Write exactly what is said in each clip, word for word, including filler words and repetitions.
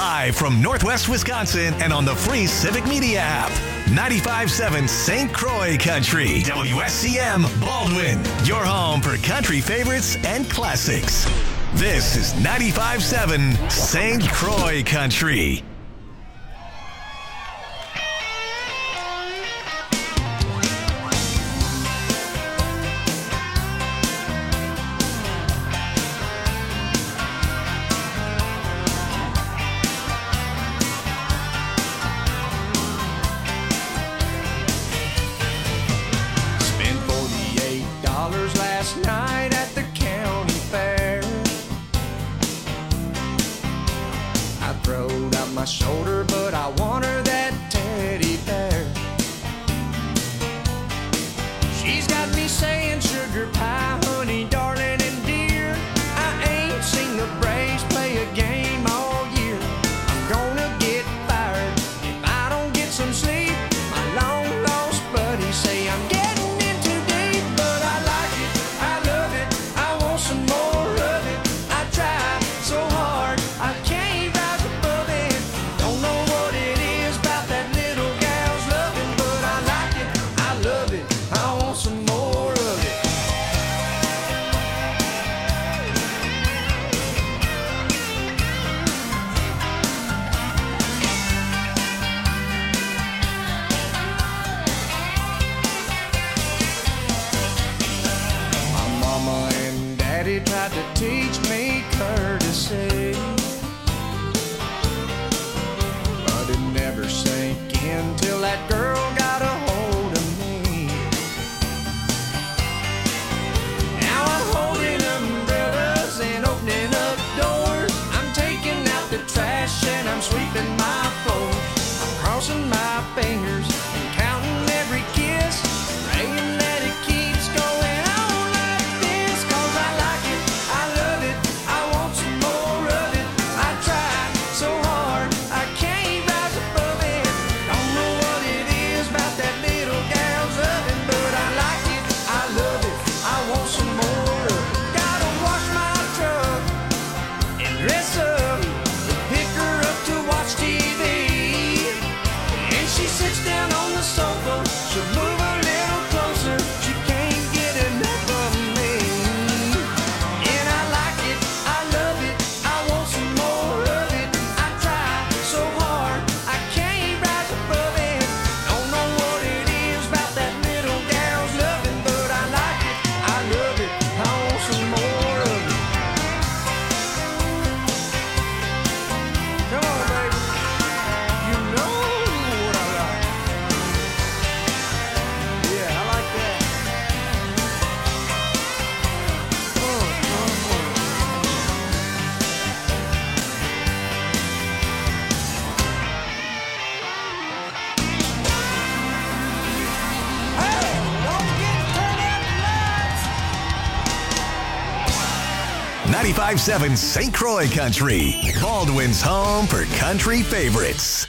Live from Northwest Wisconsin and on the free Civic Media app. ninety-five point seven Saint Croix Country. W S C M Baldwin. Your home for country favorites and classics. This is ninety-five point seven Saint Croix Country. Shoulder, but I want her that teddy bear. She's got me saying sugar pie, honey, darling, and dear. I ain't seen the Braves play a game all year. I'm gonna get fired if I don't get some sleep. My long lost buddies say I'm getting in too deep, but I like it, I love it, I want some more of it. I try so hard, I can't rise above it. Don't know what it is about that little gal's loving, but I like it, I love it, I want some more of it. My mama and daddy tried to teach me courtesy, but it never sank in till that girl got a hold of me. Now I'm holding umbrellas and opening up doors. I'm taking out the trash and I'm sweeping my floor. I'm crossing my fingers and counting every kiss, praying that it keeps going on like this. 'Cause I like it, I love it, I want some more of it. I try so hard, I can't rise above it. Don't know what it is about that little gal's loving, but I like it, I love it, I want some more of it. Gotta wash my truck and dress up and pick her up to watch T V. And she sits down on the sofa, she'll move a little closer, she can't get enough of me. And I like it, I love it, I want some more of it. I try so hard, I can't rise above it. Don't know what it is about that little gal's loving, but I like it, I love it, I want some more of it. Come on, baby, you know what I like. Yeah, I like that. Uh, uh, uh. Hey, don't forget to turn out the lights. ninety-five point seven Saint Croix Country. Baldwin's home for country favorites.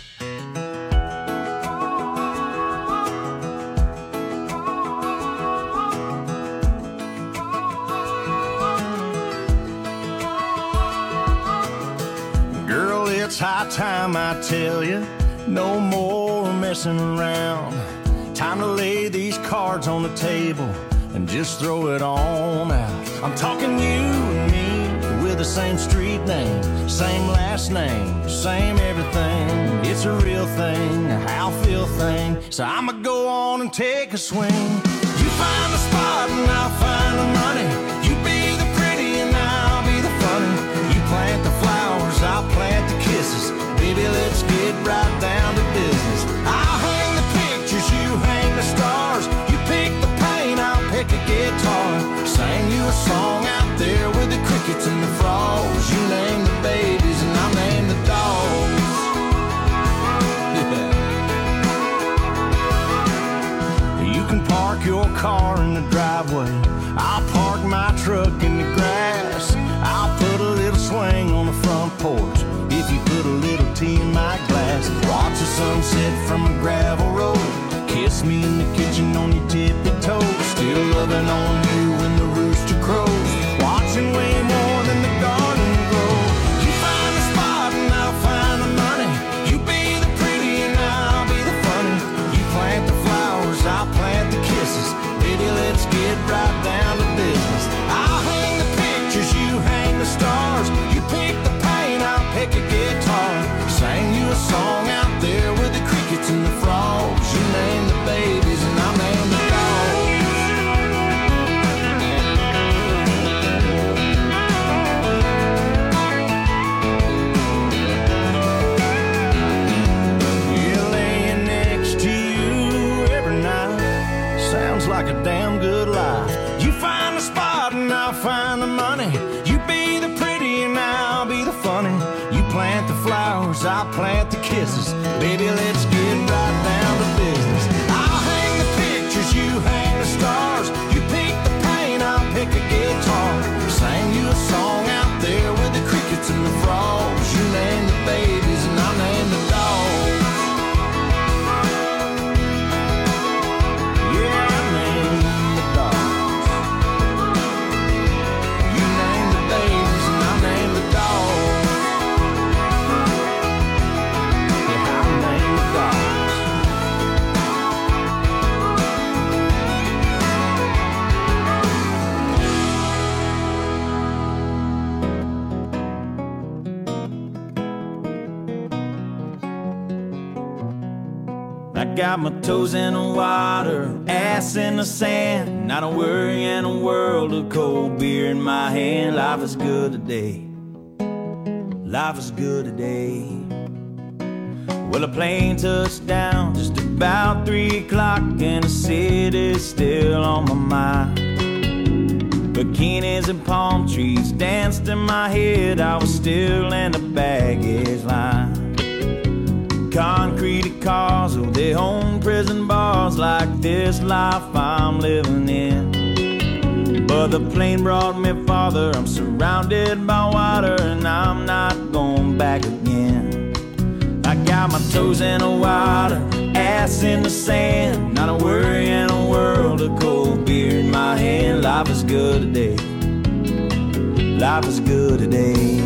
Girl, it's high time I tell you, no more messing around. Time to lay these cards on the table and just throw it on out. I'm talking you and me with the same street name, same last name, same everything. It's a real thing, a how feel thing. So I'ma go on and take a swing. You find the spot and I'll find the money. You be the pretty and I'll be the funny. You plant the flowers, I'll plant the kisses. Baby, let's get right down to business. I'll hang the pictures, you hang the stars. You pick the paint, I'll pick a guitar. Sing you a song out there with the crickets and the frogs. You name the babies and I'll name the dogs. Yeah. You can park your car in the driveway. I'll park my truck in the grass. I'll put a little swing on the front porch if you put a little tea in my glass. Watch the sunset from a gravel road. Kiss me in the kitchen on your tippy toes. Still loving on you when the rooster crows. Watching way more than the garden grow. You find the spot and I'll find the find the money. You be the pretty and I'll be the funny. You plant the flowers, I'll plant the kisses. Baby, let's get right down to business. I'll hang the pictures, you hang the stars. You pick the paint, I'll pick a guitar. Sing you a song out there with the crickets and the frogs. You name the babies and I'll name the dogs. Yeah, I name the dogs. You name the babies and I'll name the dogs. Yeah, I'll name the dogs. I got my toes in the water, ass in the sand. Not a worry in a world of cold beer in my hand. Life is good today. Life is good today. Well, a plane touched down just about three o'clock, and the city's still on my mind. Bikinis and palm trees danced in my head. I was still in the baggage line. Concrete cars, oh, they own prison bars. Like this life I'm living in. But the plane brought me farther. I'm surrounded by water, and I'm not going back again. I got my toes in the water, ass in the sand. Not a worry in a world of cold beer in my hand. Life is good today. Life is good today.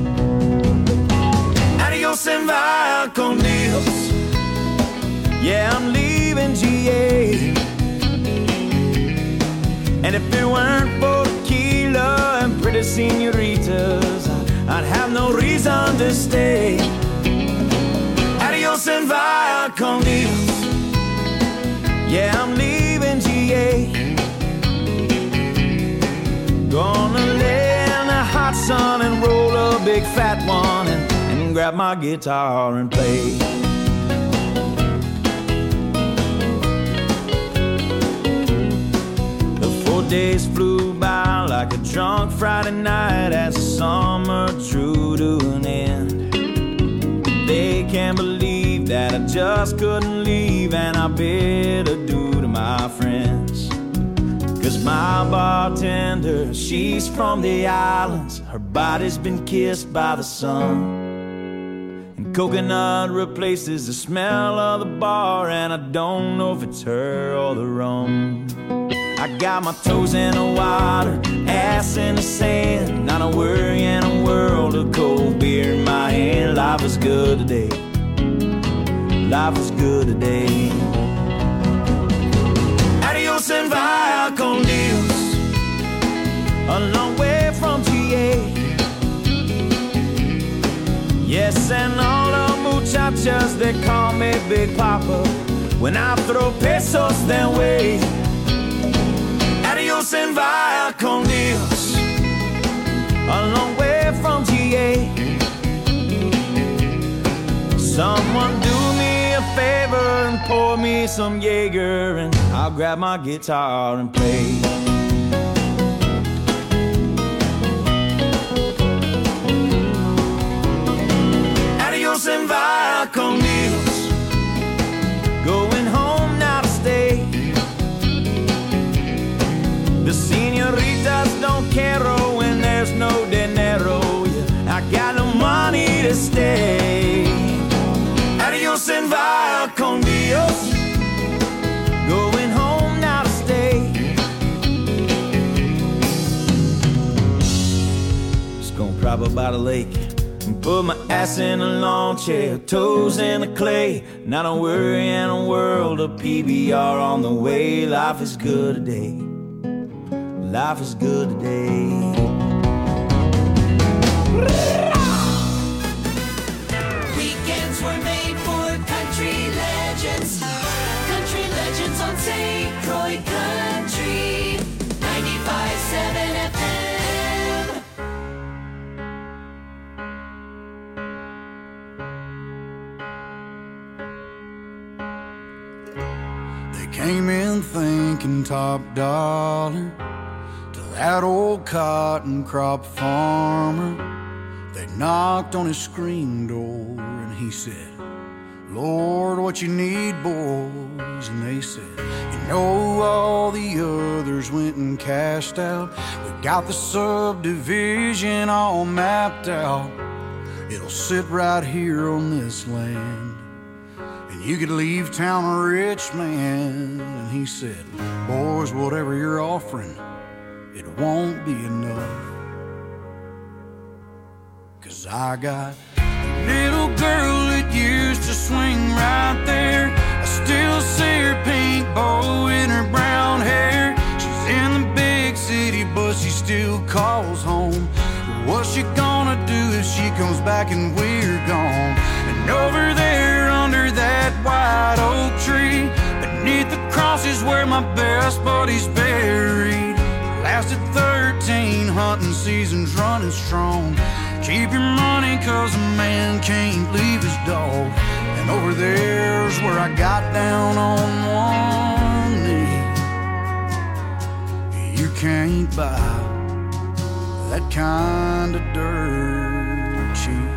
Adios and via con Dios. Yeah, I'm leaving G A. And if it weren't for tequila and pretty senoritas, I'd have no reason to stay. Adios and via con Dios. Yeah, I'm leaving G A. Gonna lay in the hot sun and roll a big fat one and grab my guitar and play. The four days flew by like a drunk Friday night as the summer drew to an end. They can't believe that I just couldn't leave, and I bid adieu to my friends. Cause my bartender, she's from the islands. Her body's been kissed by the sun. Coconut replaces the smell of the bar, and I don't know if it's her or the rum. I got my toes in the water, ass in the sand. Not a worry in a world of cold beer in my hand. Life is good today. Life is good today. Adios and via con Dios. A long way from G A. Yes, and all the muchachas, they call me Big Papa when I throw pesos their way. Adios and via con Dios. A long way from G A. Someone do me a favor and pour me some Jaeger, and I'll grab my guitar and play. And via con Dios. Going home now to stay. The senoritas don't care when there's no dinero. Yeah, I got no money to stay. Adios and via con Dios. Going home now to stay. Just gonna prop up by the lake and put my ass in a lawn chair, toes in the clay. Not a worry in a world of P B R on the way. Life is good today. Life is good today. Weekends were made for country legends. Country legends on Saint Croix Country ninety-five point seven F M. Came in thinking top dollar to that old cotton crop farmer. They knocked on his screen door and he said, Lord, what you need, boys? And they said, you know, all the others went and cashed out. We got the subdivision all mapped out. It'll sit right here on this land, and you could leave town a rich man. And he said, boys, whatever you're offering, it won't be enough. 'Cause I got a little girl that used to swing right there. I still see her pink bow in her brown hair. She's in the big city, but she still calls home. What's she gonna do if she comes back and we're gone? And over there under that white oak tree, beneath the cross is where my best buddy's buried. Lasted thirteen hunting seasons running strong. Keep your money 'cause a man can't leave his dog. And over there's where I got down on one knee. You can't buy that kind of dirt cheap.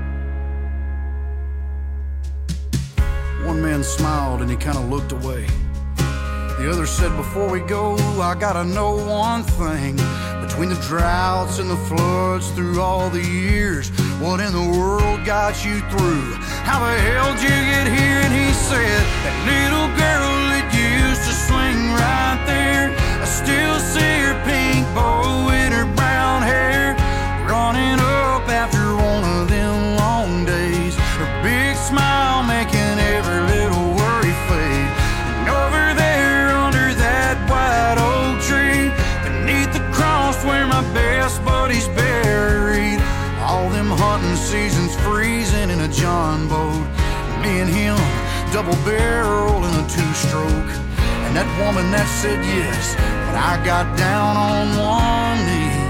One man smiled and he kind of looked away. The other said, before we go, I gotta know one thing. Between the droughts and the floods through all the years, what in the world got you through? How the hell did you get here? And he said, that little girl that used to swing right there, I still see her pink bow in her brown hair, running up after one of them long days, her big smile making every little worry fade. And over there under that white oak tree, beneath the cross where my best buddy's buried, all them hunting seasons freezing in a John boat, me and him double barrel in a two-stroke. And that woman that said yes, but I got down on one knee.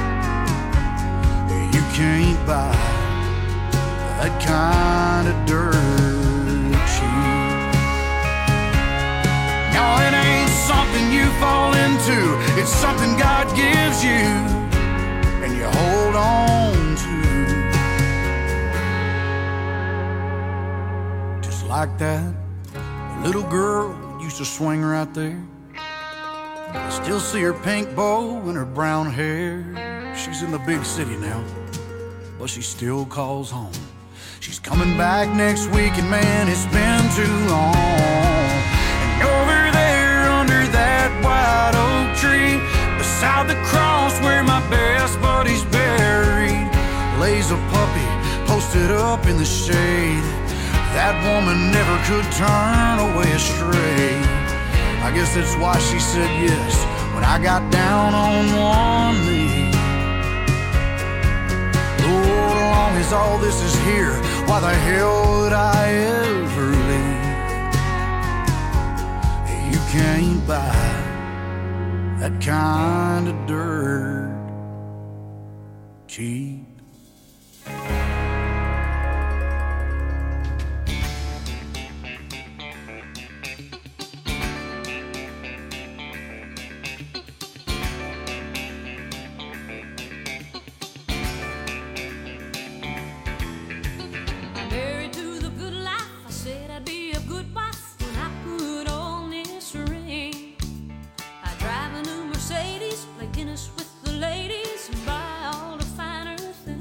You can't buy that kind of dirt cheap. No, it ain't something you fall into, it's something God gives you and you hold on to. Just like that little girl used to swing right there. I still see her pink bow and her brown hair. She's in the big city now, but she still calls home. She's coming back next week, and man, it's been too long. And over there under that white oak tree, beside the cross where my best buddy's buried, lays a puppy posted up in the shade. That woman never could turn away astray. I guess that's why she said yes when I got down on one knee. Lord, as long as all this is here, why the hell would I ever leave? You can't buy that kind of dirt cheap. With the ladies and buy all the finer things.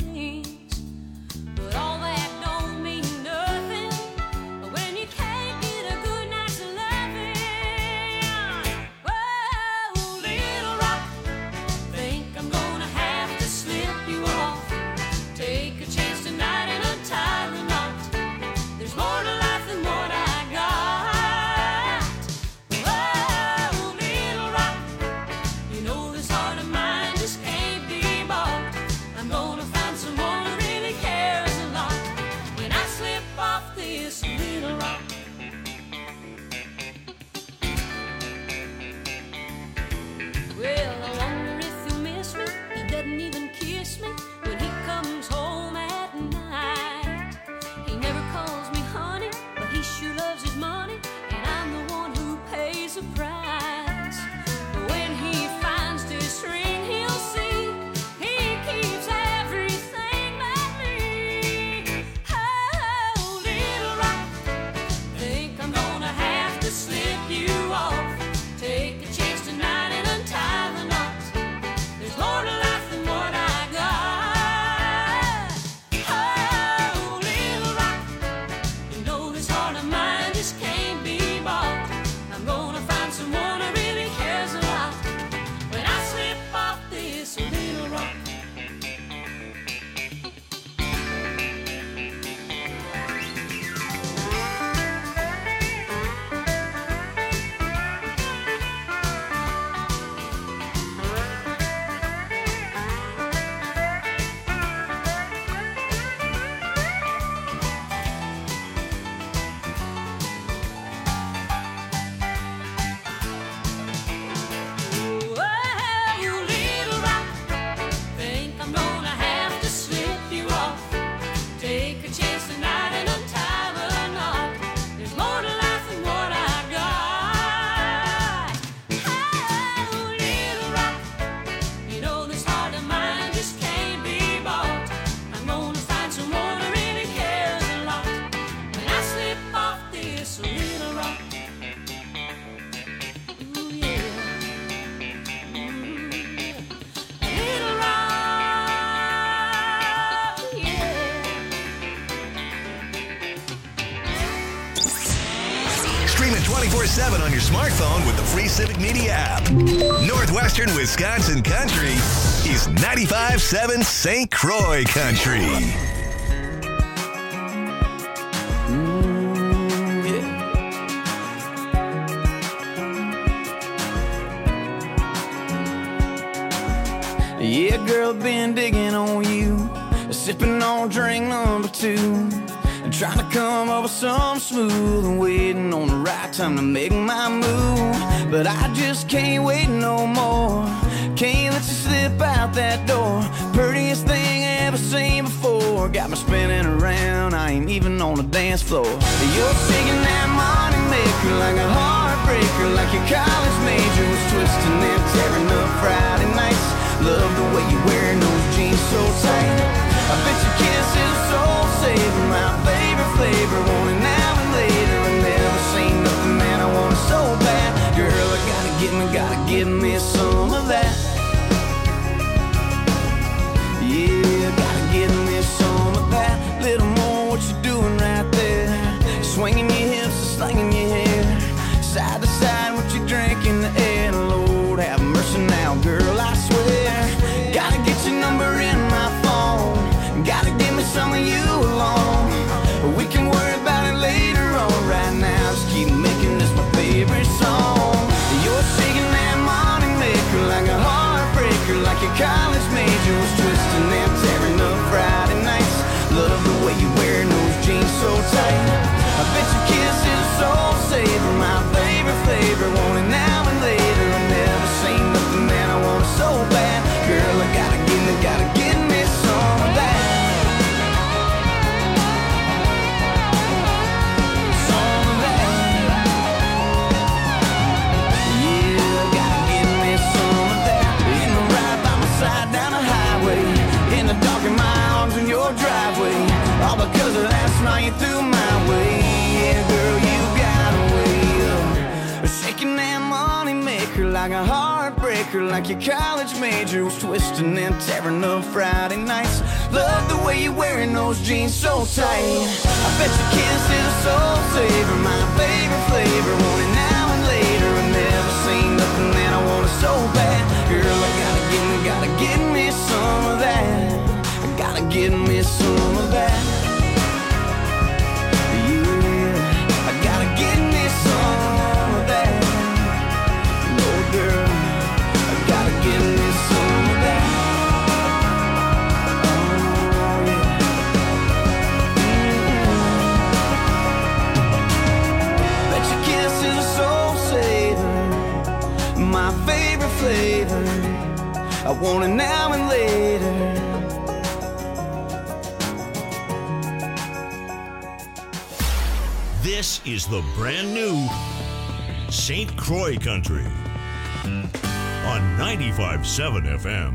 twenty-four seven on your smartphone with the free Civic Media app. Northwestern Wisconsin Country is ninety-five seven Saint Croix Country. Mm, yeah. Yeah, girl, been digging on you, sipping on drink number two, trying to come up with some smooth and waiting on the right time to make my move. But I just can't wait no more. Can't let you slip out that door. Prettiest thing I ever seen before. Got me spinning around, I ain't even on the dance floor. You're shaking that money maker like a heartbreaker, like your college major was twisting and tearing up Friday nights. Love the way you wearing those jeans so tight. I bet your kiss is a soul saver, my favorite flavor. Want it now and later. I never seen nothing that I want so bad. Girl, I gotta get me, gotta give me some of that. Yeah, gotta give me some of that. Little more what you doing right there. Swinging your hips and slinging your hair. Side to side what you drink in the air. Lord have mercy now, girl, I swear. Gotta get your number in my phone. Gotta give me some of you alone. We can worry about it later on. Right now, just keep making this my favorite song. You're shaking that money maker like a heartbreaker, like your college major was twisting and tearing up Friday nights. Love the way you wearing those jeans so tight. I bet your kiss is a soul saver, my favorite flavor. Want it now and later. I never seen nothing that I want so bad. Girl, I gotta give me, gotta give me some of that. Driveway, all because of last night you threw my way. Yeah, girl, you got away. Shaking that money maker like a heartbreaker, like your college major was twisting and tearing up Friday nights. Love the way you're wearing those jeans so tight. I bet your kiss is a soul saver, my favorite flavor. Want it now and later. I never seen nothing that I want so bad. Girl, I gotta give me, gotta give me some of that. Gotta give me some of that. Yeah, I gotta give me some of that. No, girl, I gotta give me some of that. Oh, yeah. Mm-hmm. Bet your kiss is a soul saver, my favorite flavor. I want it now and later. This is the brand new Saint Croix Country on ninety-five point seven F M.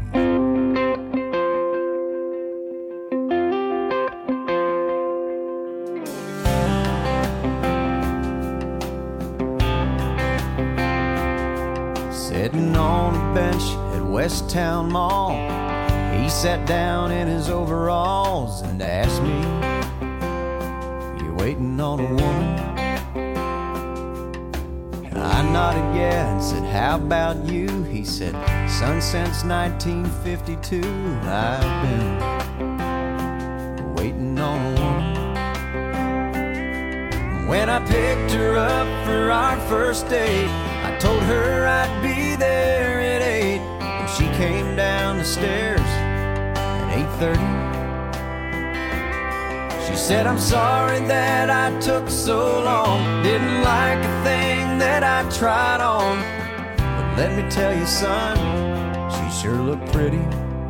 Sitting on a bench at West Town Mall, he sat down in his overalls and asked me, waiting on a woman? I nodded yeah and said, how about you? He said, son, since nineteen fifty-two I've been waiting on a woman. When I picked her up for our first date, I told her I'd be there at eight, and she came down the stairs at eight thirty. She said, I'm sorry that I took so long. Didn't like a thing that I tried on. But let me tell you, son, she sure looked pretty.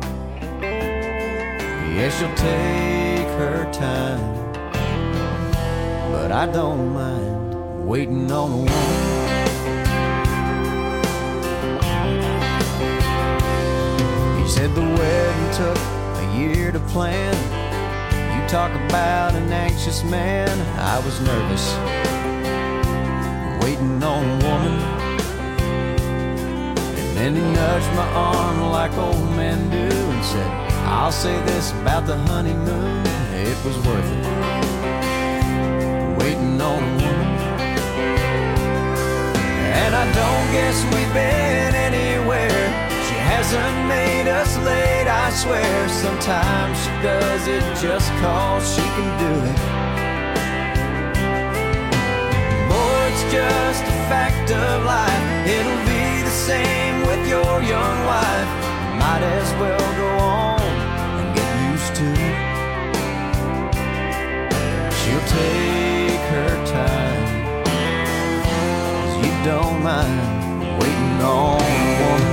Yeah, she'll take her time, but I don't mind waiting on a woman. He said the wedding took a year to plan. Talk about an anxious man. I was nervous, waiting on a woman. And then he nudged my arm like old men do and said, I'll say this about the honeymoon, it was worth it, waiting on a woman. and I don't guess we've been anywhere. She hasn't made us late, I swear. Sometimes she does it just cause she can do it. Boy, it's just a fact of life. It'll be the same with your young wife. Might as well go on and get used to it. She'll take her time, 'cause you don't mind waiting on a woman.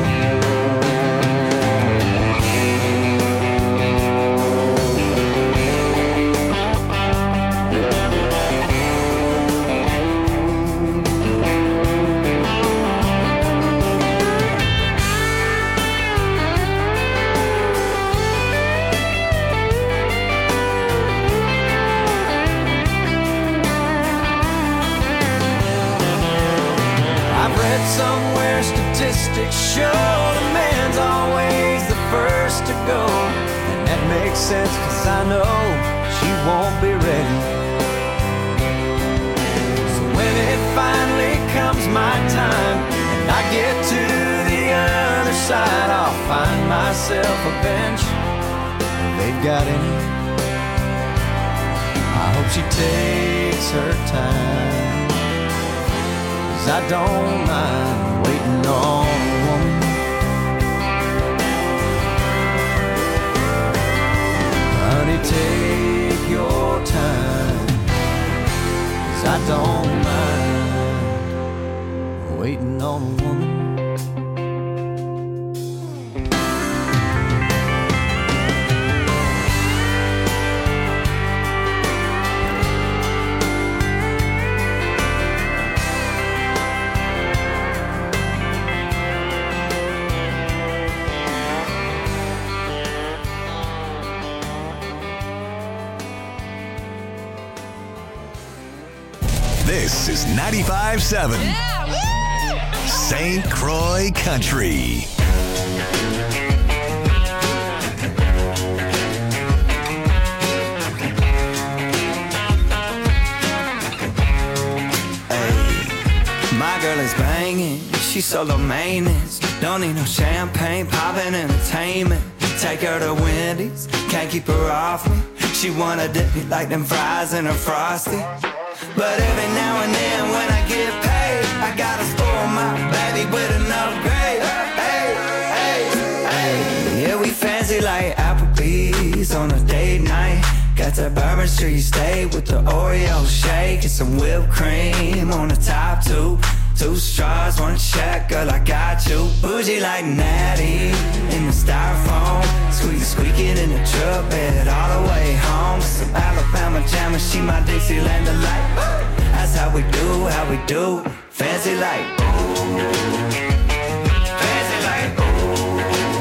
Somewhere statistics show the man's always the first to go. And that makes sense, 'cause I know she won't be ready. So when it finally comes my time and I get to the other side, I'll find myself a bench if they've got any. I hope she takes her time, I don't mind waiting on a woman. Honey, take your time, 'cause I don't mind waiting on a woman. This is ninety-five seven Saint Croix Country. My girl is banging, she's solo maintenance. Don't need no champagne, poppin' entertainment. Take her to Wendy's, can't keep her off me. She wanna dip me like them fries in her Frosty. But every now and then when I get paid, I gotta spoil my baby with an upgrade. Hey, hey, hey. Yeah, we fancy like Applebee's on a date night. Got that Bourbon Street steak with the Oreo shake and some whipped cream on the top two. Two straws, one check, girl, I got you. Bougie like Natty in the styrofoam. Squeak, squeaking in the truck bed all the way home. Some Alabama jammer, she my Dixieland delight. That's how we do, how we do. Fancy like, ooh. Fancy like, ooh.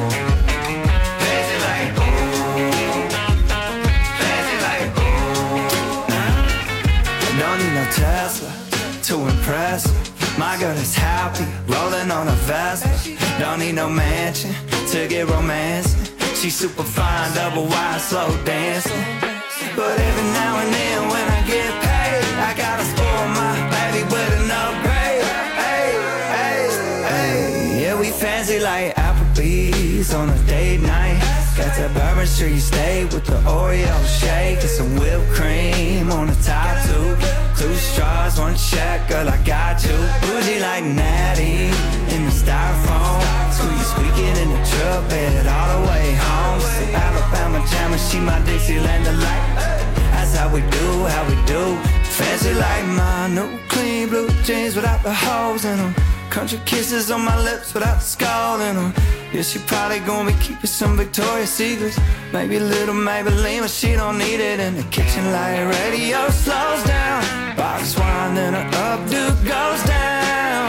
Fancy like, ooh. Fancy like, ooh. Nah. Don't need no Tesla to impress her. My girl is happy, rolling on a Vespa. Don't need no mansion to get romancing. She's super fine, double wide, slow dancing. But every now and then when I get paid, I gotta spoil my baby with an upgrade. Hey, hey, hey. Yeah, we fancy like Applebee's on a date night. Got that Bourbon Street steak with the Oreo shake and some whipped cream on the top two. Two straws, one check, girl, I got you. Bougie like Natty in the styrofoam. Squeak, squeaking in the truck bed all the way home. Some Alabama jammer, she my Dixieland delight. That's how we do, how we do. Fancy like my new clean blue jeans without the holes in them. Country kisses on my lips without the skull in them. Yeah, she probably gonna be keeping some Victoria's Secrets. Maybe a little Maybelline, but she don't need it. In the kitchen like radio slows down. Box wine, then her updo goes down.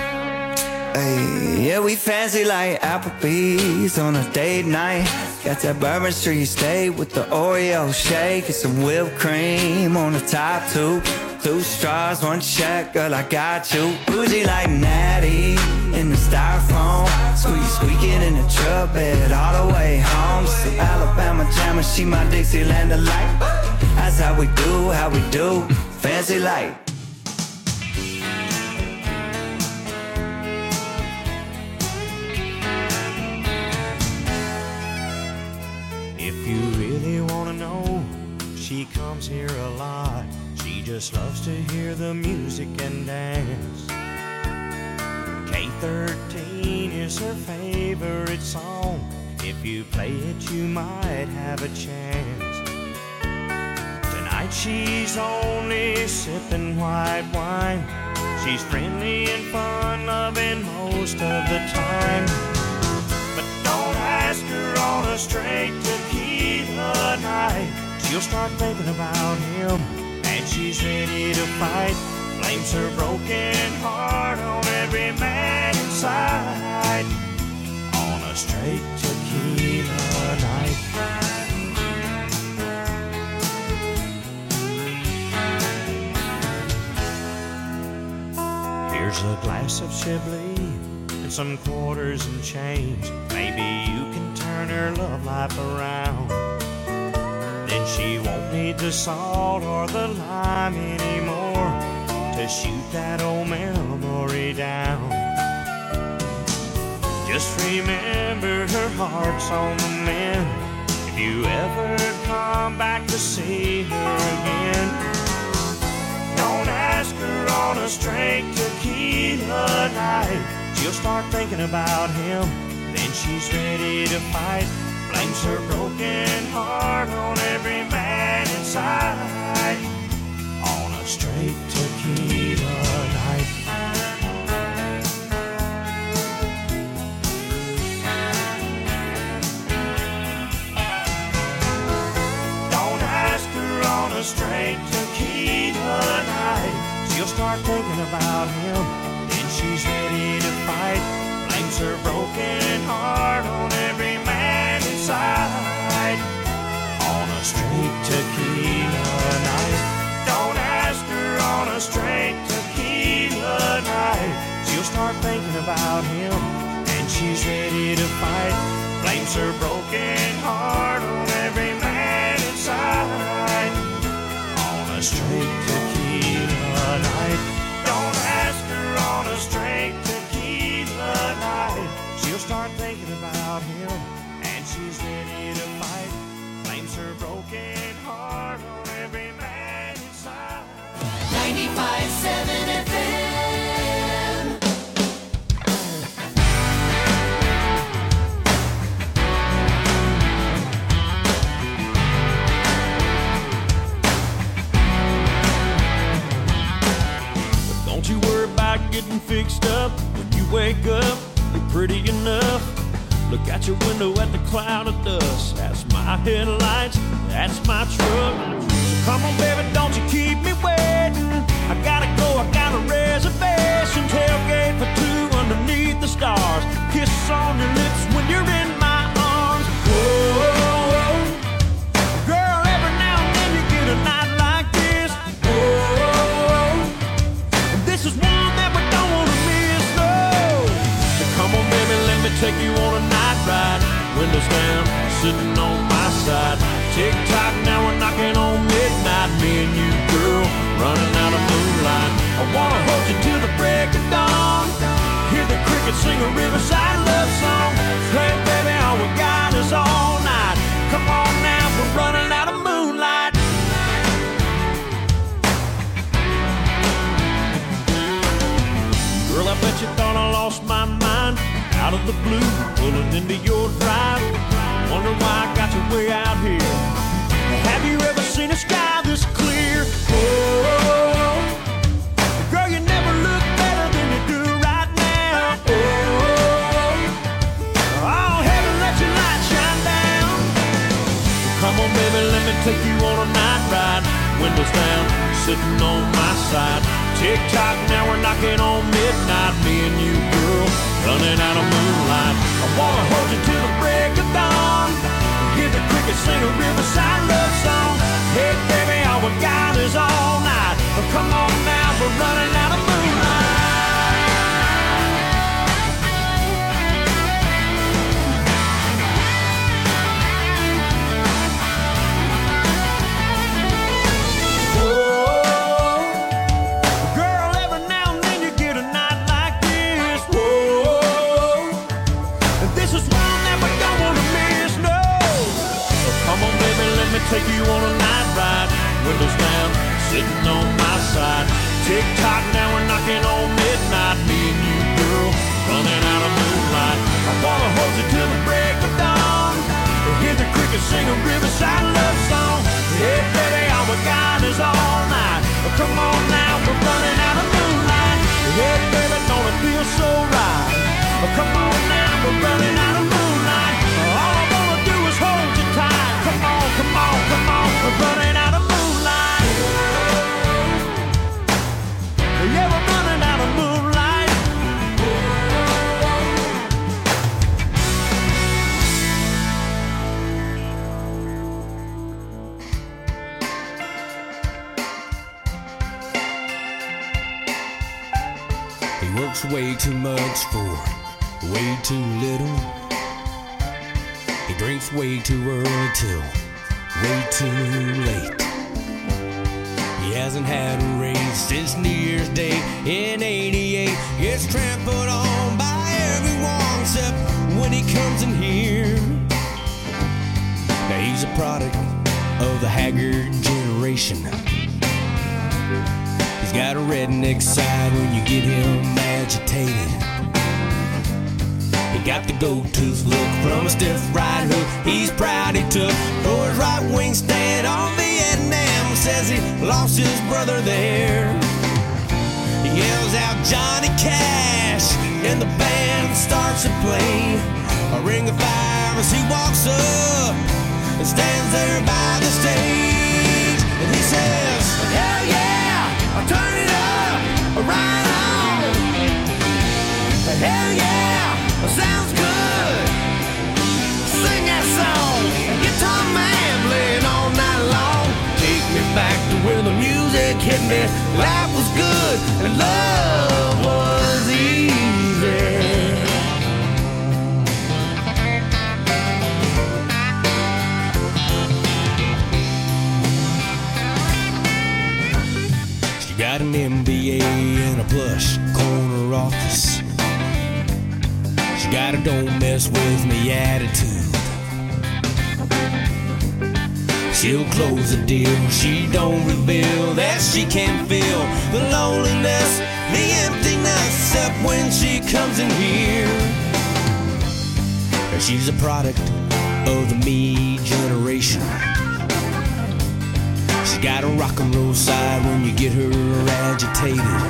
Hey, yeah, we fancy like Applebee's on a date night. Got that Bourbon Street steak with the Oreo shake and some whipped cream on the top two. Two straws, one check, girl, I got you. Bougie like Natty in the styrofoam. Squeak, squeaking in the truck bed all the way home. Some Alabama jammer, she my Dixieland delight. That's how we do, how we do. Fancy like. If you really wanna know, she comes here a lot. She just loves to hear the music and dance. K thirteen is her favorite song. If you play it, you might have a chance. Tonight she's only sipping white wine. She's friendly and fun-loving most of the time. But don't ask her on a straight tequila night. She'll start thinking about him, and she's ready to fight. Blames her broken heart on every man inside. On a straight tequila night. Here's a glass of Chablis and some quarters and change. Maybe you can turn her love life around. Then she won't need the salt or the lime anymore to shoot that old memory down. Just remember her heart's on the mend. If you ever come back to see her again, don't ask her on a straight tequila night. She'll start thinking about him, then she's ready to fight. Blames her broken heart on every man inside. On a straight tequila night. Don't ask her on a straight tequila night. She'll start thinking about him, then she's ready to fight. Blames her broken heart on every man inside. On a straight tequila night. Don't ask her on a straight tequila night. She'll start thinking about him, and she's ready to fight. Blames her broken heart on every man inside. On a straight tequila night. Don't ask her on a straight tequila night. She'll start thinking about him, and she's ready to fight. Blames her broken heart on every man inside. ninety-five point seven F M. But don't you worry about getting fixed up. When you wake up, you're pretty enough. Look out your window at the cloud of dust. That's my headlights, that's my truck. So come on, baby, don't you keep me waiting. I gotta go, I got a reservation. Tailgate for two underneath the stars. Kisses on your lips when you're in my arms. Whoa, girl, every now and then you get a night like this. Whoa, and this is one that we don't wanna miss, no. So come on, baby, let me take you on a night ride. Windows down, sitting on my side. Tick tock, now we're knocking on midnight. Me and you, girl, running out of moonlight. I wanna hold you till the break of dawn. Hear the crickets sing a riverside love song. Hey, baby, all we got is all night. Come on now, we're running out of moonlight. Girl, I bet you thought I lost my mind. Out of the blue, pulling into your drive. Wonder why I got you way out here. Have you ever seen a sky this clear? Oh, girl, you never look better than you do right now. Oh, oh, heaven, let your light shine down. Come on, baby, let me take you on a night ride. Windows down, sitting on my side. Tick tock, now we're knocking on midnight. Me and you, girl, running out of moonlight. I wanna hold you till the break of dawn. Hear the crickets sing a riverside love song. Hey, baby, all we got is all night. Oh, come on now, we're running out of moonlight. take you on a night ride. Windows down, sitting on my side. Tick tock, now we're knocking on midnight. Me and you, girl, running out of moonlight. I wanna hold you till the break of dawn. Hear the crickets sing a riverside love song. Hey baby, all we got is all night. Come on now, we're running out of moonlight. Hey baby, don't it feel so right? Come on now, we're running out of moonlight. All I wanna do is hold you tight. Come on, come on, come on, we're running out of moonlight. Yeah, we're running out of moonlight. He works way too much for way too little. He drinks way too early till way too late. He hasn't had a raise since New Year's Day in eighty-eight. Gets trampled on by everyone except when he comes in here. Now he's a product of the haggard generation. He's got a redneck side when you get him agitated. He got the gold tooth look from a stiff right hook he's proud he took for his right wing stand on Vietnam. Says he lost his brother there. He yells out Johnny Cash and the band starts to play a ring of fire as he walks up and stands there by the stage. And he says, hell yeah, I'll turn it up, right on. Hell yeah, sounds good. Sing that song, guitar man playing all night long. Take me back to where the music hit me. Life was good and love was easy. She got an M B A in a plush corner office. She got a don't mess with me attitude. She'll close the deal, she don't reveal that she can feel the loneliness, the emptiness, except when she comes in here. And she's a product of the me generation. She's got a rock and roll side when you get her agitated.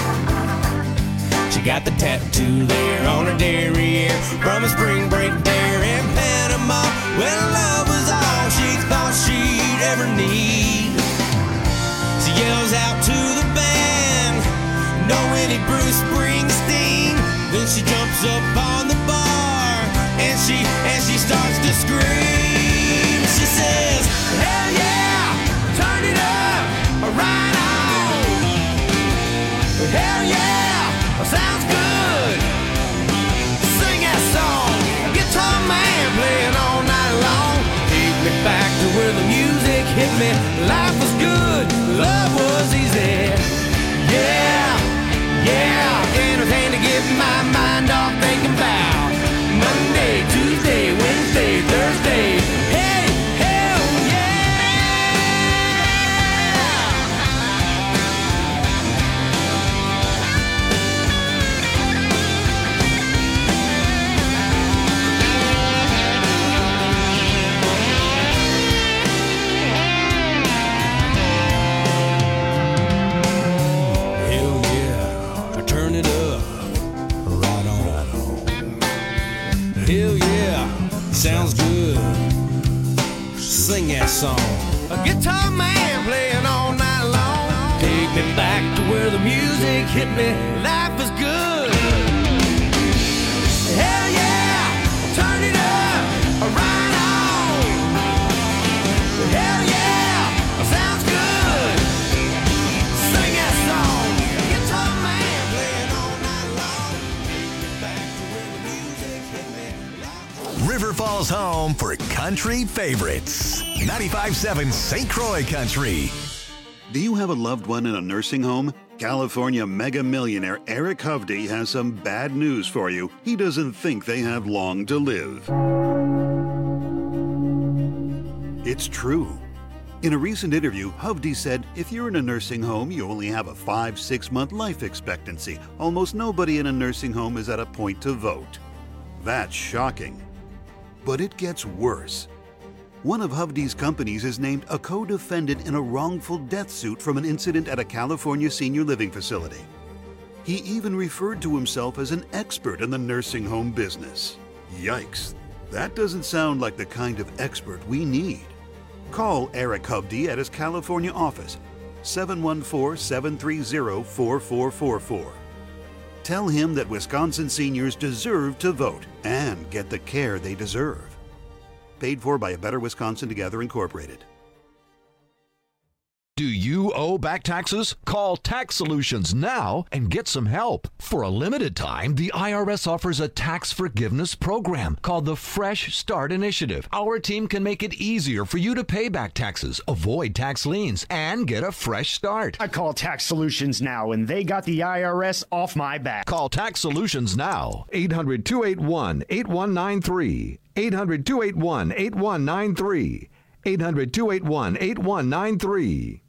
She got the tattoo there on her derriere from a spring break there in Panama when love was all she thought she'd ever need. She yells out to the band, "No any Bruce Springsteen." Then she jumps up on the bar and she and she starts to scream. She says, "Hell yeah, turn it up, right on. Hell yeah, sounds good. Sing that song, guitar man playing all night long. Take me back to where the music hit me. Life was good, love was easy. Yeah, yeah, anything to get my mind off thinking about Monday, Tuesday, Wednesday, Thursday. Hey, hell sounds good. Sing that song. A guitar man playing all night long. Take me back to where the music hit me. Life is good. Hell yeah, turn it up, right on. Hell yeah, sounds good. Sing that song. Guitar man playing all night long. Take me back to where the music hit me. River Falls home for country favorites. ninety-five point seven Saint Croix Country. Do you have a loved one in a nursing home? California mega millionaire Eric Hovde has some bad news for you. He doesn't think they have long to live. It's true. In a recent interview, Hovde said, if you're in a nursing home, you only have a five, six month life expectancy. Almost nobody in a nursing home is at a point to vote. That's shocking. But it gets worse. One of Hovde's companies is named a co-defendant in a wrongful death suit from an incident at a California senior living facility. He even referred to himself as an expert in the nursing home business. Yikes, that doesn't sound like the kind of expert we need. Call Eric Hovde at his California office, seven one four, seven three zero, four four four four. Tell him that Wisconsin seniors deserve to vote and get the care they deserve. Paid for by A Better Wisconsin Together, Incorporated. Do you owe back taxes? Call Tax Solutions now and get some help. For a limited time, the I R S offers a tax forgiveness program called the Fresh Start Initiative. Our team can make it easier for you to pay back taxes, avoid tax liens, and get a fresh start. I call Tax Solutions now, and they got the I R S off my back. Call Tax Solutions now. eight hundred, two eight one, eight one nine three. eight hundred, two eight one, eight one nine three. eight hundred, two eight one, eight one nine three.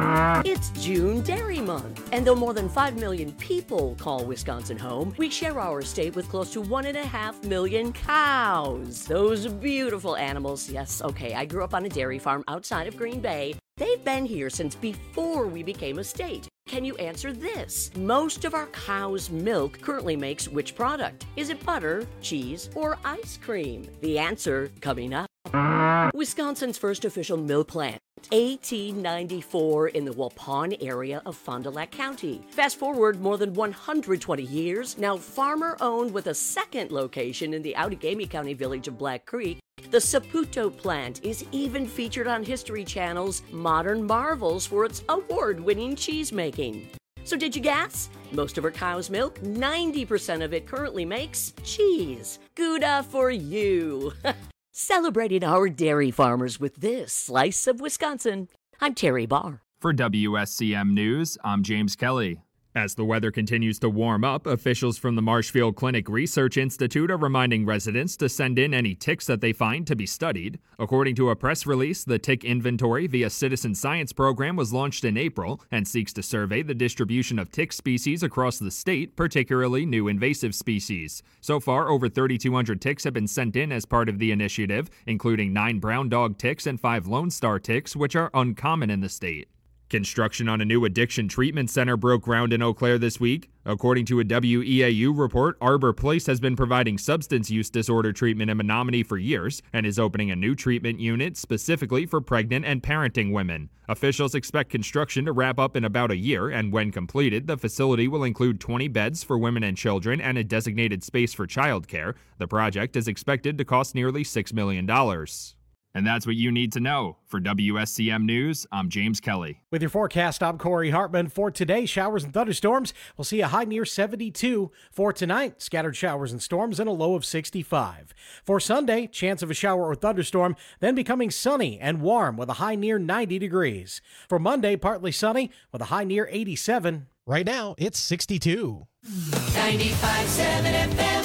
It's June Dairy Month, and though more than five million people call Wisconsin home, we share our state with close to one and a half million cows. Those beautiful animals. Yes, okay, I grew up on a dairy farm outside of Green Bay. They've been here since before we became a state. Can you answer this? Most of our cow's milk currently makes which product? Is it butter, cheese, or ice cream? The answer coming up. Wisconsin's first official milk plant, eighteen ninety-four, in the Waupun area of Fond du Lac County. Fast forward more than one hundred twenty years, now farmer-owned with a second location in the Outagamie County village of Black Creek. The Saputo plant is even featured on History Channel's Modern Marvels for its award-winning cheese making. So did you guess? Most of our cow's milk, ninety percent of it currently makes cheese. Gouda for you. Celebrating our dairy farmers with this slice of Wisconsin. I'm Terry Barr. For W S C M News, I'm James Kelly. As the weather continues to warm up, officials from the Marshfield Clinic Research Institute are reminding residents to send in any ticks that they find to be studied. According to a press release, the tick inventory via Citizen Science program was launched in April and seeks to survey the distribution of tick species across the state, particularly new invasive species. So far, over thirty-two hundred ticks have been sent in as part of the initiative, including nine brown dog ticks and five Lone Star ticks, which are uncommon in the state. Construction on a new addiction treatment center broke ground in Eau Claire this week. According to a W E A U report, Arbor Place has been providing substance use disorder treatment in Menominee for years and is opening a new treatment unit specifically for pregnant and parenting women. Officials expect construction to wrap up in about a year, and when completed, the facility will include twenty beds for women and children and a designated space for childcare. The project is expected to cost nearly six million dollars. And that's what you need to know. For W S C M News, I'm James Kelly. With your forecast, I'm Corey Hartman. For today, showers and thunderstorms. We'll see a high near seventy-two. For tonight, scattered showers and storms and a low of sixty-five. For Sunday, chance of a shower or thunderstorm, then becoming sunny and warm with a high near ninety degrees. For Monday, partly sunny with a high near eighty-seven. Right now, it's sixty-two. ninety-five point seven F M.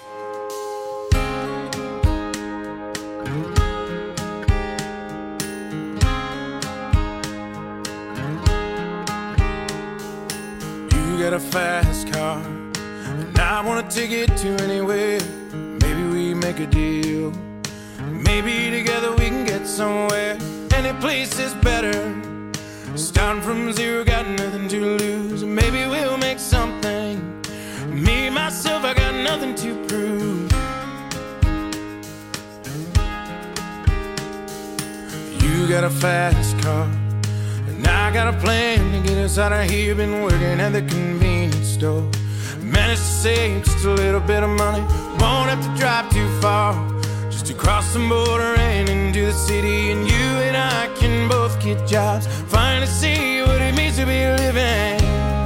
You got a fast car, and I want to take it to anywhere. Maybe we make a deal. Maybe together we can get somewhere. Any place is better. Starting from zero, got nothing to lose. Maybe we'll make something. Me, myself, I got nothing to prove. You got a fast car, I got a plan to get us out of here. Been working at the convenience store. Managed to save just a little bit of money. Won't have to drive too far, just to cross the border and into the city. And you and I can both get jobs, finally see what it means to be living.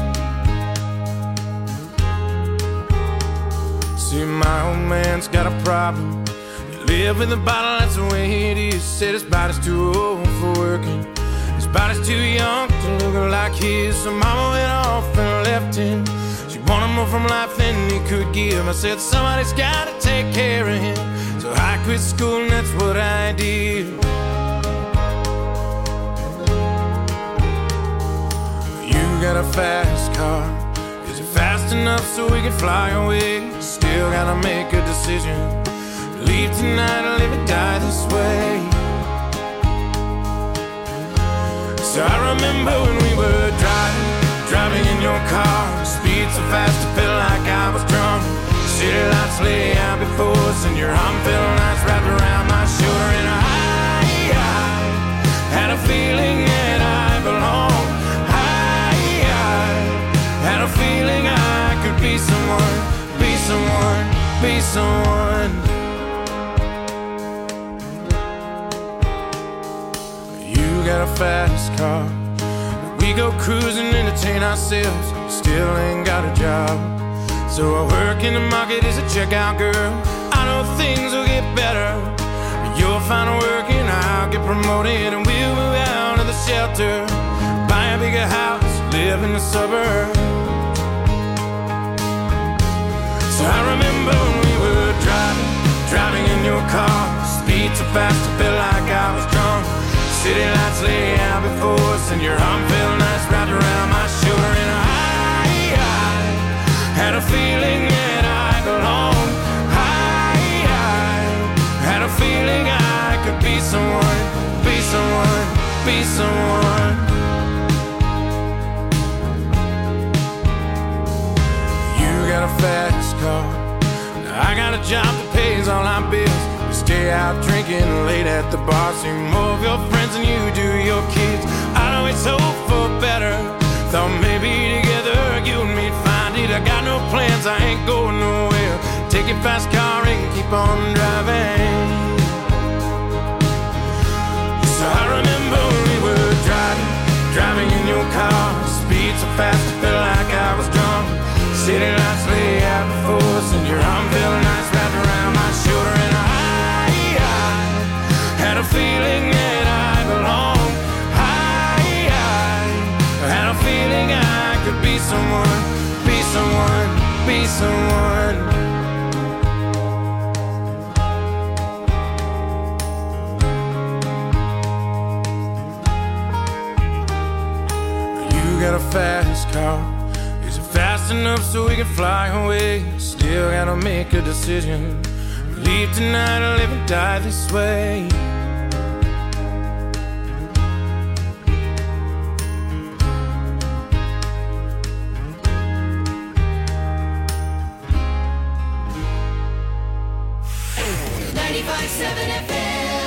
See, my old man's got a problem. You live with a bottle, that's the way it is. Said his body's too old for working. Body's too young to look like his. So mama went off and left him. She wanted more from life than he could give. I said somebody's gotta take care of him. So I quit school and that's what I did. a fast car. Is it fast enough so we can fly away? Still gotta make a decision. Leave tonight or live or die this way. So I remember when we were driving, driving in your car. Speed so fast it felt like I was drunk. City lights lay out before us, and your arm felt nice wrapped around my shoulder. And I, I had a feeling that I belonged. I, I had a feeling I could be someone, be someone, be someone. You got a fast car. We go cruising, entertain ourselves. Still ain't got a job. So I work in the market as a checkout girl. I know things will get better. You'll find work and I'll get promoted, and we'll move out of the shelter, buy a bigger house, live in the suburbs. So I remember when we were driving, driving in your car. Speed so fast it felt like I was drunk. City lights lay out before us, and your arm felt nice wrapped around my shoulder. And I, I had a feeling that I belonged. I, I had a feeling I could be someone, be someone, be someone. You got a fast car. I got a job that pays all our bills. We stay out drinking late at the bar. See more of your friends than you do your kids. I always hope for better. Thought maybe together you and me'd find it. I got no plans, I ain't going nowhere. Take your fast car and keep on driving. So I remember when we were driving, driving in your car. Speed so fast it felt like I was drunk. City lights lay out before us, and your arm felt nice wrapped around my shoulder. And I, I had a feeling that I belonged. I, I had a feeling I could be someone, be someone, be someone. You got a fast car. Is it fast enough so we can fly away? Still gotta make a decision. Leave tonight or live or die this way. ninety-five seven F M.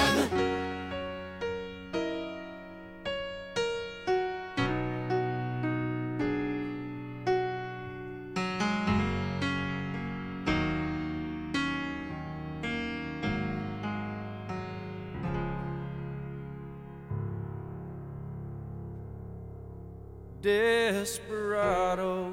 Desperado,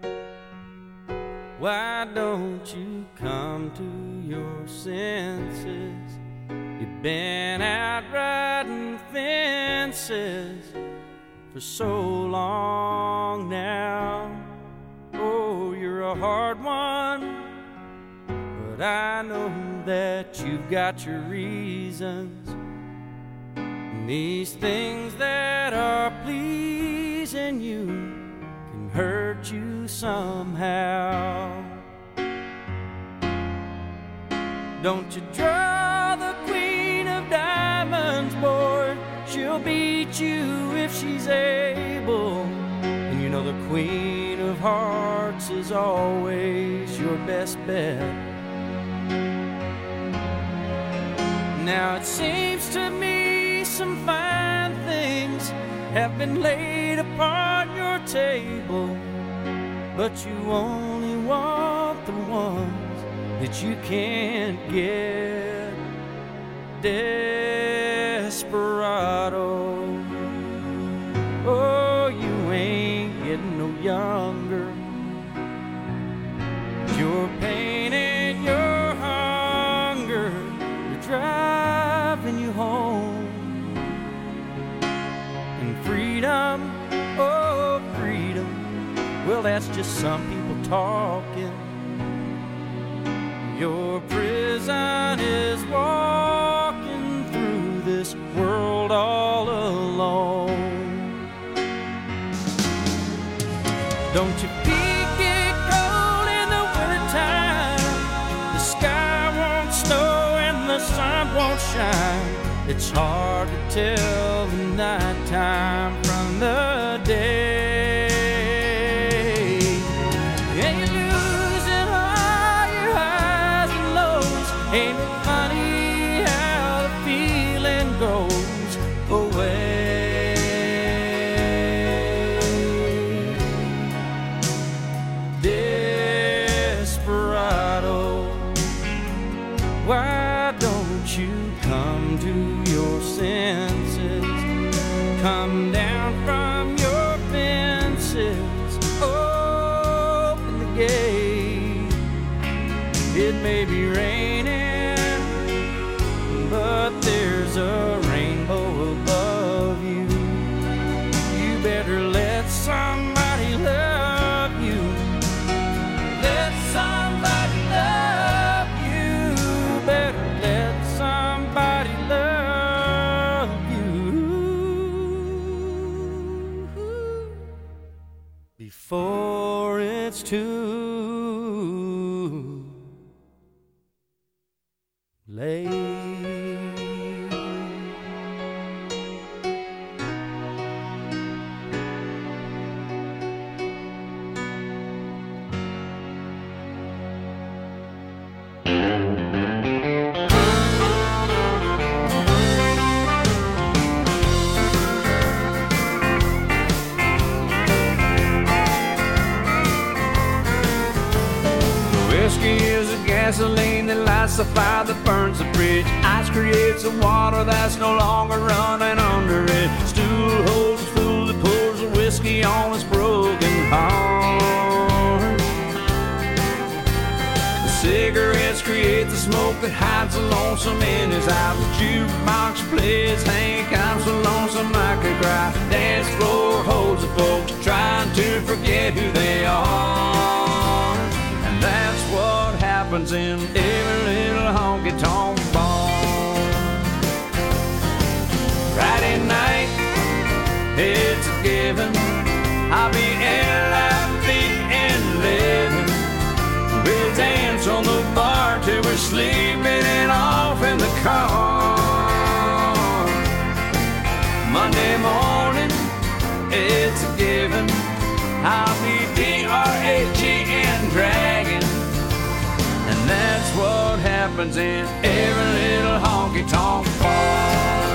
why don't you come to your senses? You've been out riding fences for so long now. Oh, you're a hard one, but I know that you've got your reasons. And these things that are pleasing you can hurt you somehow. Don't you draw the queen of diamonds, boy. She'll beat you if she's able. And you know the queen of hearts is always your best bet. Now it seems to me some fine things have been laid upon your table, but you only want the ones that you can't get. Desperado, oh, you ain't getting no younger. Your pain and your hunger are driving you home. And freedom, oh freedom, well that's just some people talking. Your prison is walking through this world all alone. night. It's hard to tell the nighttime from the day. And you're losing all your highs and lows. Ain't it funny how the feeling goes away? Desperado, why don't you come to your senses? Come down from your fences, open the gate. It may be raining, but there's a rainbow above you. You better let somebody love you. Let somebody love you. Better let somebody love you before it's too late. Whiskey is a gasoline that lights the fire that burns the bridge. Ice creates the water that's no longer running under it. Stool holds the fool that pours the whiskey on his broken heart. The cigarettes create the smoke that hides the lonesome in his eyes. The jukebox plays Hank, I'm so lonesome I could cry. Dance floor holds the folks trying to forget who they are. And that's what happens in every little honky-tonk bar. Friday night, it's a given. I'll be L I V and living. We'll dance on the bar till we're sleeping it off in the car. Monday morning, it's a given. I'll be D R A G and dragging. And that's what happens in every little honky-tonk bar.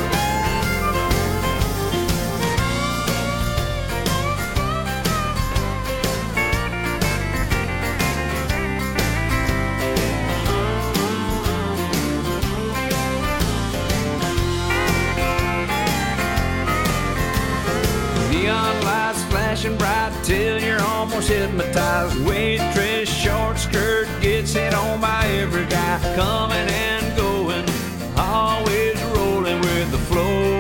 Neon lights flashing bright till you're almost hypnotized. Waitress short skirt gets hit on by every guy. Coming and going, always rolling with the flow.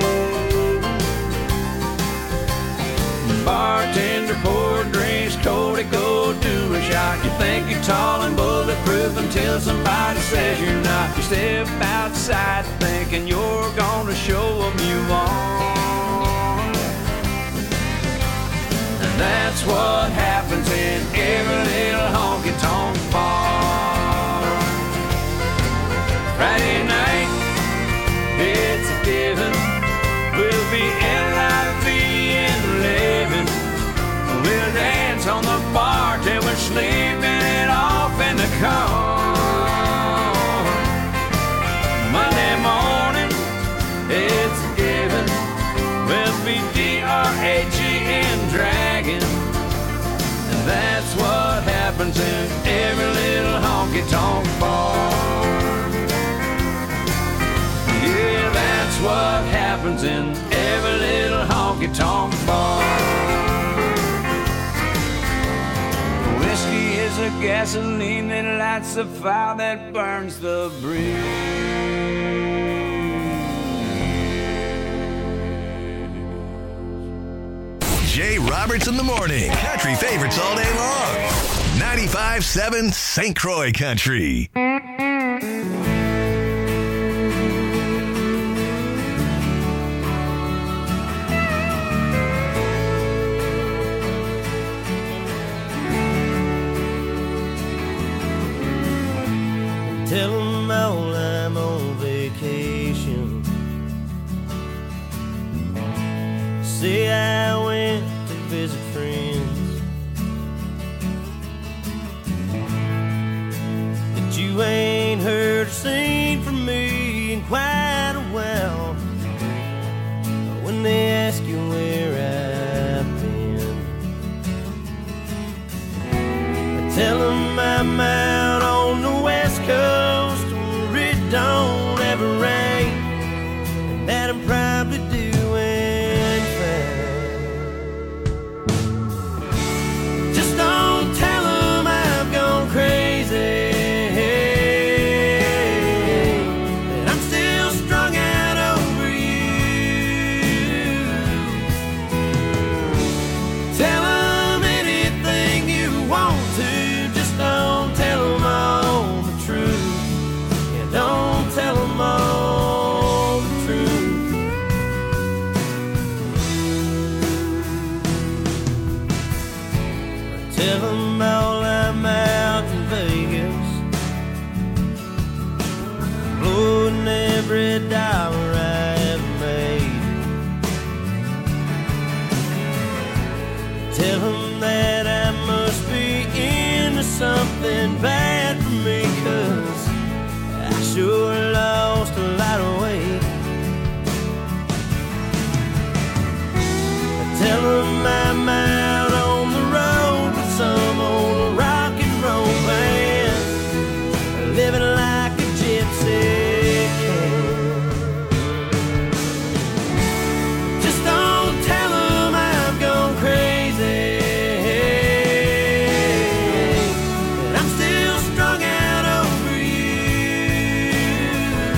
Bartender pour drinks, Cody go do a shot. You think you're tall and bulletproof until somebody says you're not. You step outside thinking you're gonna show them you are. That's what happens in every little honky-tonk bar. Friday night, it's a given. We'll be L I V and living. We'll dance on the bar till we're sleeping it off in the car. Monday morning, it's a given. We'll be D R A G and dragging. And that's what happens in every little honky-tonk bar. Yeah, that's what happens in every little honky-tonk bar. Whiskey is a gasoline that lights the fire that burns the bridge. Jay Roberts in the morning. Country favorites all day long. ninety-five point seven Saint Croix Country. Tell 'em all I'm on vacation. say I went to visit friends, that you ain't heard or seen from me in quite a while. When they ask you where I've been, I tell them I'm out on the west coast where it don't ever rain, and that I'm probably doing fine. Just don't tell them I've gone crazy, that I'm still strung out over you. Tell them anything you want to, just don't tell them all the truth. Yeah, don't tell them all the truth. Tell them all I'm out in Vegas, blowing every dollar I ever made. Tell them that I must be into something bad for me, 'cause I sure lost a lot of weight. Tell them I'm out on the road with some old rock and roll band, living like a gypsy can. Just don't tell them I've gone crazy, that I'm still strung out over you.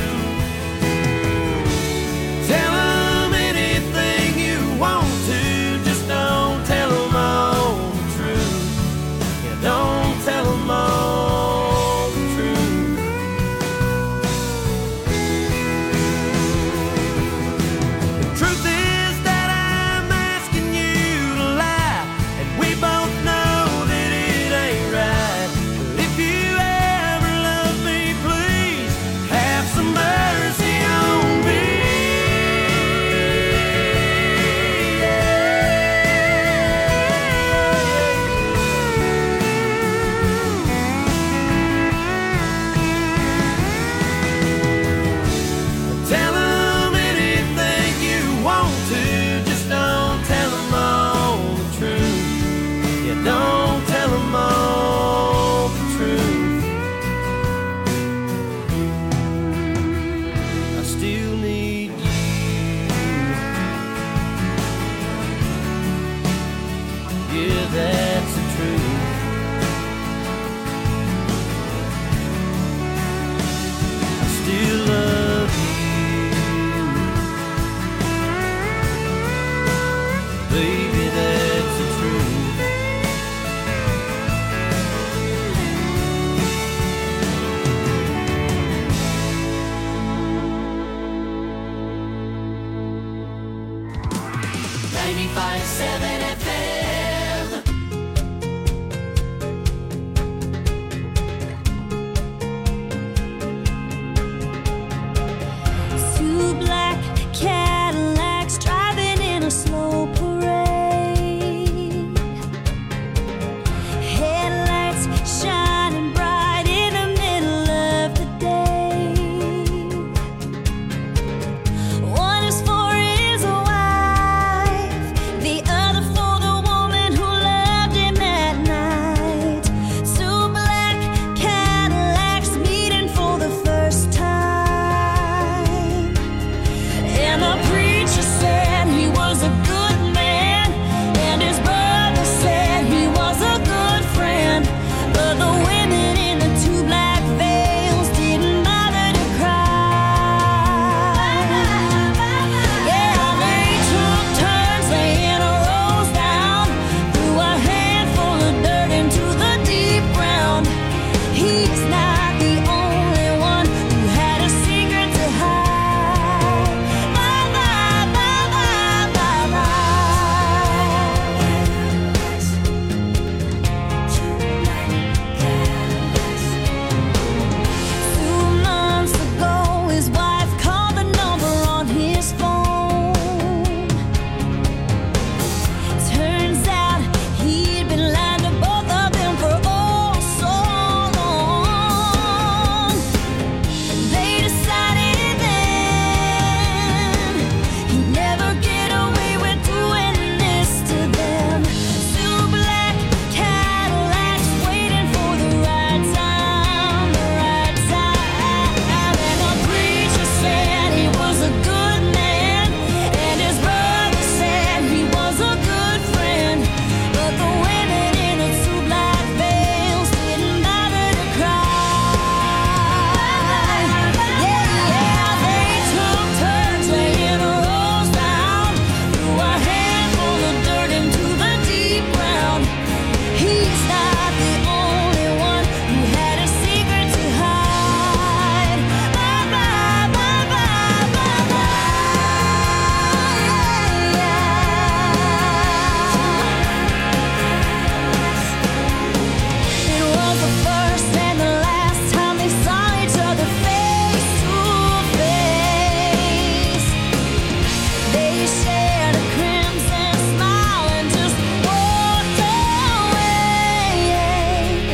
Tell them anything you want to, just don't tell them all the truth. Yeah, don't tell them all the truth. The truth is that I'm asking you to lie, and we both know that it ain't right. But if you ever love me, please have some mercy on me. Tell them anything you want to, just don't tell them all the truth. Yeah, don't tell them all the truth. I still need you. Yeah, that's the truth. I still love you. Baby, that's the truth. ninety-five seven